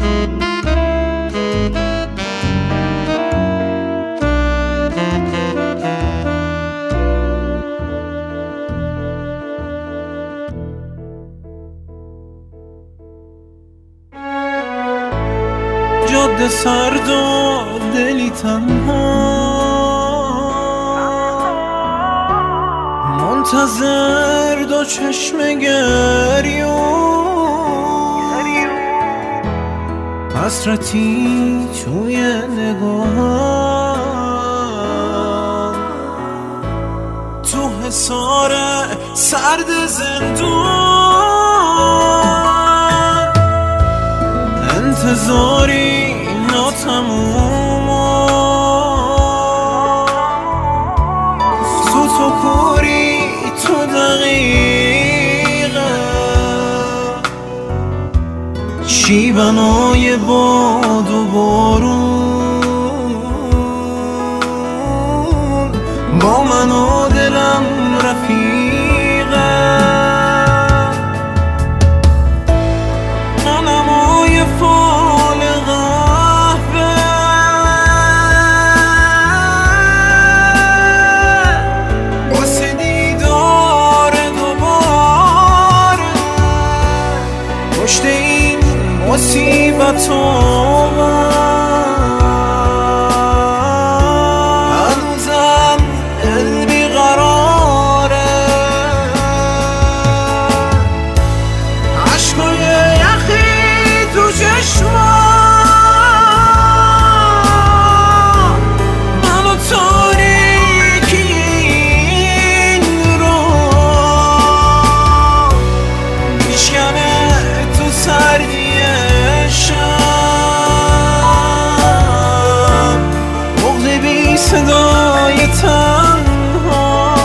جاده سرد و دلی تنها، منتظر دو چشم گریون، حسرتی توی نگاهم، تو حصار سرد زندون، انتظاری ناتموم، سوت و کوری تو دقیقه، شیونای باد و بارون، با من و دلم رفیقه، قلمای فال قهوه، واسه دیدار دوباره، پشت این مصیبت و هنوزم دل بیقراره، عشقای یخی تو چشمام، من و تاریکی این رو میشکنه تو سردی شب، بغض بی صدای تنها،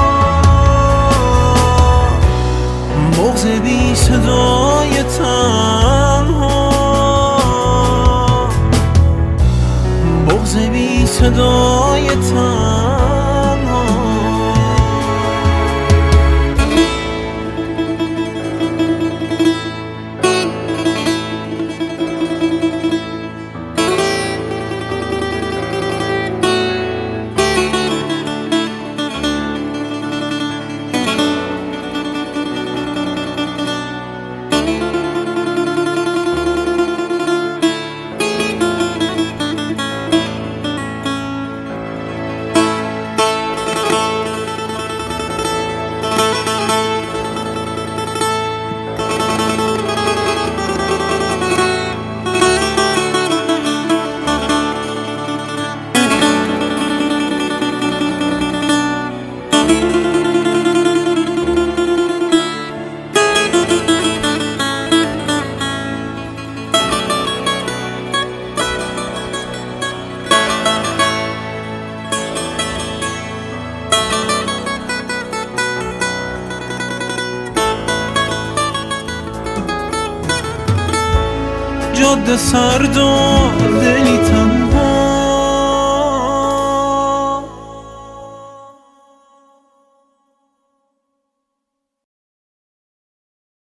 بغض بی صدای تنها، بغض بی صدای تنها. جاده سرد و دلی تنها،